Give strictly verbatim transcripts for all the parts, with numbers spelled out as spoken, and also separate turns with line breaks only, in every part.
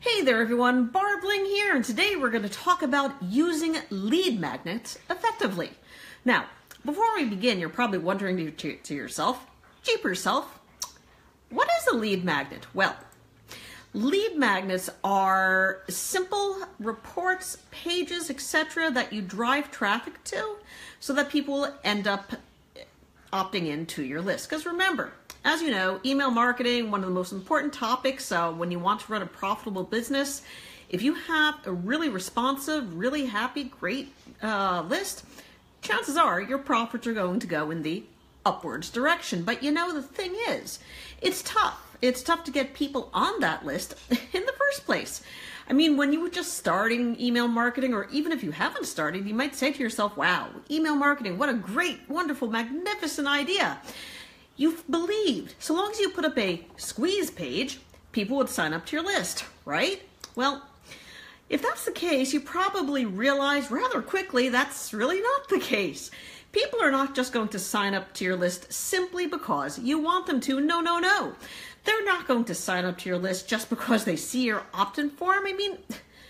Hey there everyone, Barbling here, and today we're going to talk about using lead magnets effectively. Now, before we begin, you're probably wondering to, to yourself, jeepers self, what is a lead magnet? Well, lead magnets are simple reports, pages, et cetera that you drive traffic to so that people end up opting into your list. Because remember, as you know, email marketing, one of the most important topics uh, when you want to run a profitable business. If you have a really responsive, really happy, great uh, list, chances are your profits are going to go in the upwards direction. But you know, the thing is, it's tough. It's tough to get people on that list in the first place. I mean, when you were just starting email marketing, or even if you haven't started, you might say to yourself, wow, email marketing, what a great, wonderful, magnificent idea. You've believed, so long as you put up a squeeze page, people would sign up to your list, right? Well, if that's the case, you probably realize rather quickly that's really not the case. People are not just going to sign up to your list simply because you want them to. No, no, no. They're not going to sign up to your list just because they see your opt-in form. I mean,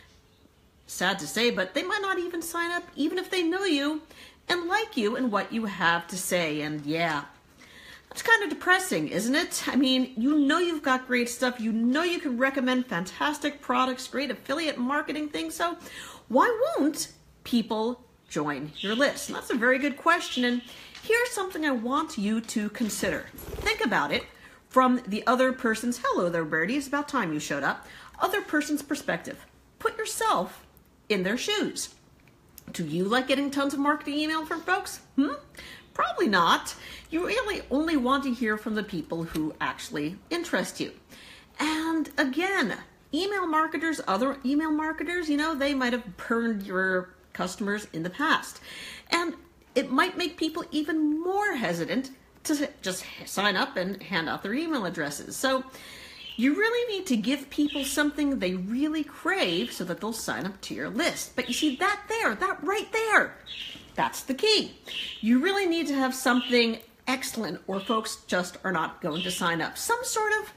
sad to say, but they might not even sign up even if they know you and like you and what you have to say. And yeah, it's kind of depressing, isn't it? I mean, you know you've got great stuff. You know you can recommend fantastic products, great affiliate marketing things. So why won't people join your list? And that's a very good question. And here's something I want you to consider. Think about it from the other person's, hello there, Birdie, it's about time you showed up, other person's perspective. Put yourself in their shoes. Do you like getting tons of marketing email from folks? Hmm? Probably not. You really only want to hear from the people who actually interest you. And again, email marketers, other email marketers, you know, they might have burned your customers in the past. And it might make people even more hesitant to just sign up and hand out their email addresses. So you really need to give people something they really crave so that they'll sign up to your list. But you see, that there, that right there, that's the key. You really need to have something excellent or folks just are not going to sign up. Some sort of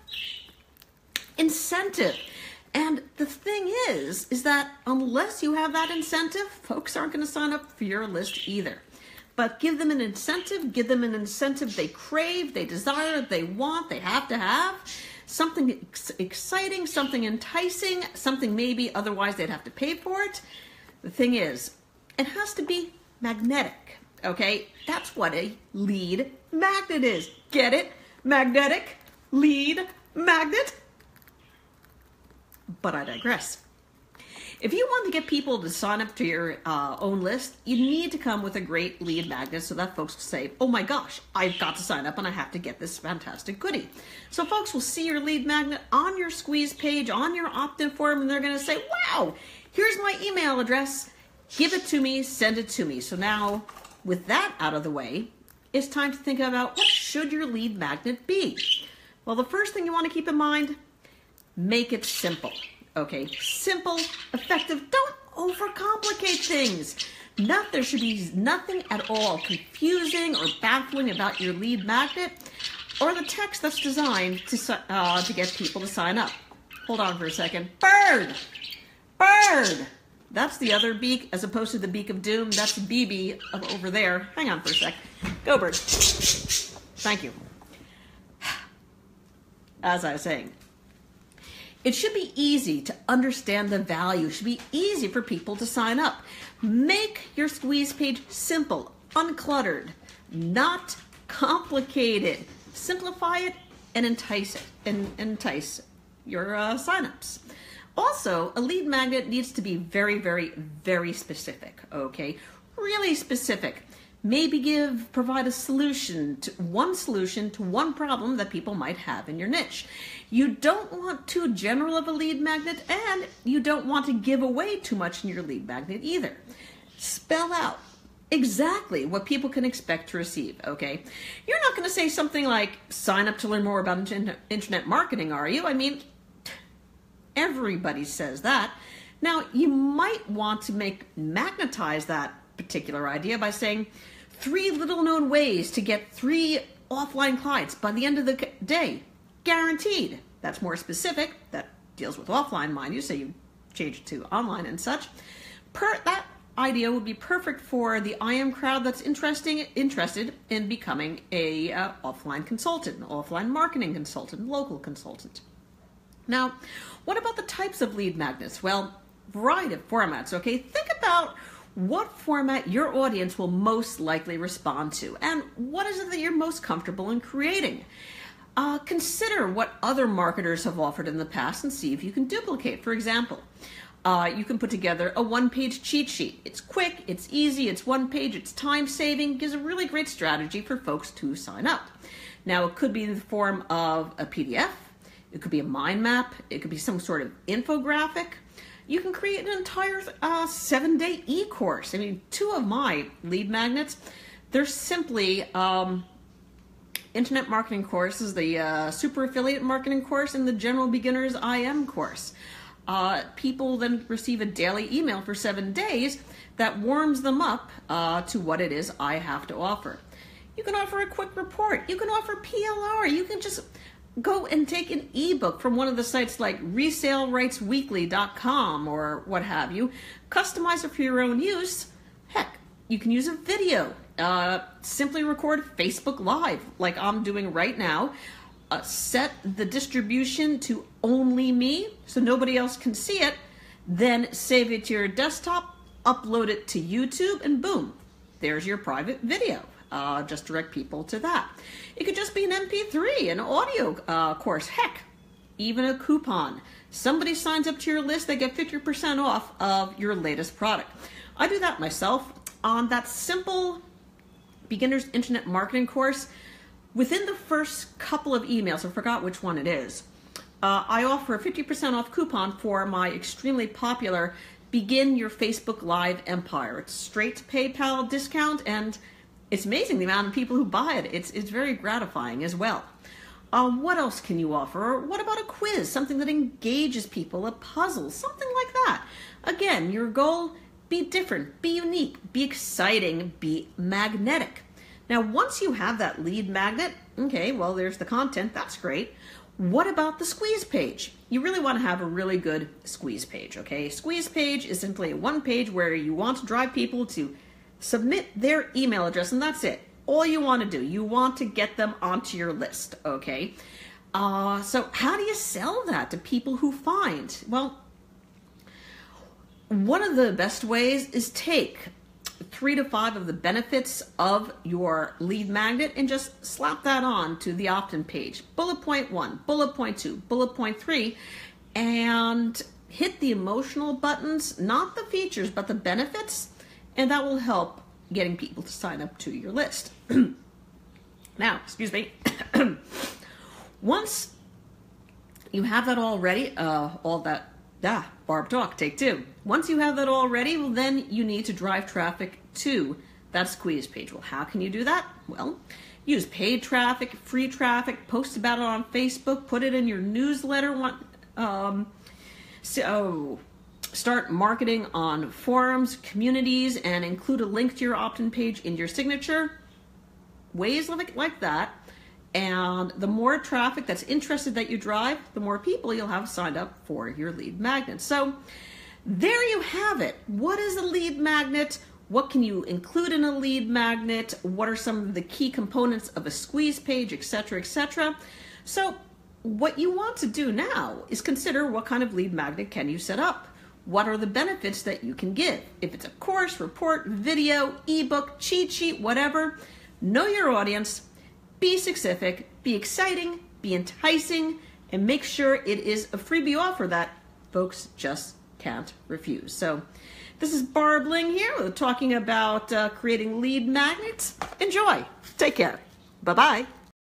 incentive. And the thing is, is that unless you have that incentive, folks aren't going to sign up for your list either. But give them an incentive, give them an incentive they crave, they desire, they want, they have to have. Something ex exciting, something enticing, something maybe otherwise they'd have to pay for it. The thing is, it has to be magnetic, okay? That's what a lead magnet is. Get it? Magnetic lead magnet? But I digress. If you want to get people to sign up to your uh, own list, you need to come with a great lead magnet so that folks will say, oh my gosh, I've got to sign up and I have to get this fantastic goodie. So folks will see your lead magnet on your squeeze page, on your opt-in form, and they're going to say, wow, here's my email address. Give it to me, send it to me. So now, with that out of the way, it's time to think about what should your lead magnet be? Well, the first thing you want to keep in mind, make it simple. Okay, simple, effective, don't overcomplicate things. Not, there should be nothing at all confusing or baffling about your lead magnet or the text that's designed to, uh, to get people to sign up. Hold on for a second. Bird! Bird! That's the other beak as opposed to the beak of doom. That's B B over there. Hang on for a sec. Go, bird. Thank you. As I was saying, it should be easy to understand the value. It should be easy for people to sign up. Make your squeeze page simple, uncluttered, not complicated. Simplify it and entice it, and entice your uh, signups. Also, a lead magnet needs to be very, very, very specific, okay? Really specific. Maybe give, provide a solution, to one solution to one problem that people might have in your niche. You don't want too general of a lead magnet, and you don't want to give away too much in your lead magnet either. Spell out exactly what people can expect to receive, okay? You're not going to say something like, sign up to learn more about internet marketing, are you? I mean, everybody says that. Now, you might want to make magnetize that particular idea by saying, three little known ways to get three offline clients by the end of the day. Guaranteed. That's more specific. That deals with offline, mind you, so you change it to online and such. Per, that idea would be perfect for the I M crowd that's interesting, interested in becoming a uh, offline consultant, an offline marketing consultant, local consultant. Now, what about the types of lead magnets? Well, variety of formats, okay? Think about what format your audience will most likely respond to, and what is it that you're most comfortable in creating. Uh, consider what other marketers have offered in the past and see if you can duplicate. For example, uh, you can put together a one-page cheat sheet. It's quick, it's easy, it's one page, it's time-saving, gives a really great strategy for folks to sign up. Now, it could be in the form of a P D F, it could be a mind map, it could be some sort of infographic. You can create an entire uh, seven-day e-course. I mean, two of my lead magnets, they're simply um, internet marketing courses, the uh, super affiliate marketing course and the general beginners I M course. Uh, people then receive a daily email for seven days that warms them up uh, to what it is I have to offer. You can offer a quick report. You can offer P L R. You can just go and take an ebook from one of the sites like resale rights weekly dot com or what have you. Customize it for your own use. Heck, you can use a video. Uh, simply record Facebook Live like I'm doing right now. Uh, set the distribution to only me so nobody else can see it. Then save it to your desktop, upload it to YouTube, and boom, there's your private video. Uh, just direct people to that. It could just be an M P three, an audio uh, course, heck, even a coupon. Somebody signs up to your list, they get fifty percent off of your latest product. I do that myself on that simple beginner's internet marketing course. Within the first couple of emails, I forgot which one it is, uh, I offer a fifty percent off coupon for my extremely popular Begin Your Facebook Live Empire. It's straight to PayPal discount, and it's amazing the amount of people who buy it. It's, it's very gratifying as well. Uh, what else can you offer? What about a quiz? Something that engages people, a puzzle, something like that. Again, your goal, be different, be unique, be exciting, be magnetic. Now, once you have that lead magnet, okay, well, there's the content, that's great. What about the squeeze page? You really want to have a really good squeeze page, okay? Squeeze page is simply a one page where you want to drive people to submit their email address, and that's it. All you want to do, you want to get them onto your list, okay? Uh, so how do you sell that to people who find? Well, one of the best ways is take three to five of the benefits of your lead magnet and just slap that on to the opt-in page. Bullet point one, bullet point two, bullet point three, and hit the emotional buttons, not the features, but the benefits, and that will help getting people to sign up to your list. Now, excuse me, once you have that all ready, uh, all that, ah, Barb talk, take two. Once you have that all ready, well, then you need to drive traffic to that squeeze page. Well, how can you do that? Well, use paid traffic, free traffic, post about it on Facebook, put it in your newsletter. Um, so start marketing on forums, communities, and include a link to your opt-in page in your signature. Ways like, like that. And the more traffic that's interested that you drive, the more people you'll have signed up for your lead magnet. So there you have it. What is a lead magnet? What can you include in a lead magnet? What are some of the key components of a squeeze page, et cetera, et cetera. So what you want to do now is consider what kind of lead magnet can you set up? What are the benefits that you can give? If it's a course, report, video, ebook, cheat sheet, whatever, know your audience, be specific, be exciting, be enticing, and make sure it is a freebie offer that folks just can't refuse. So this is Barb Ling here. We're talking about uh, creating lead magnets. Enjoy. Take care. Bye-bye.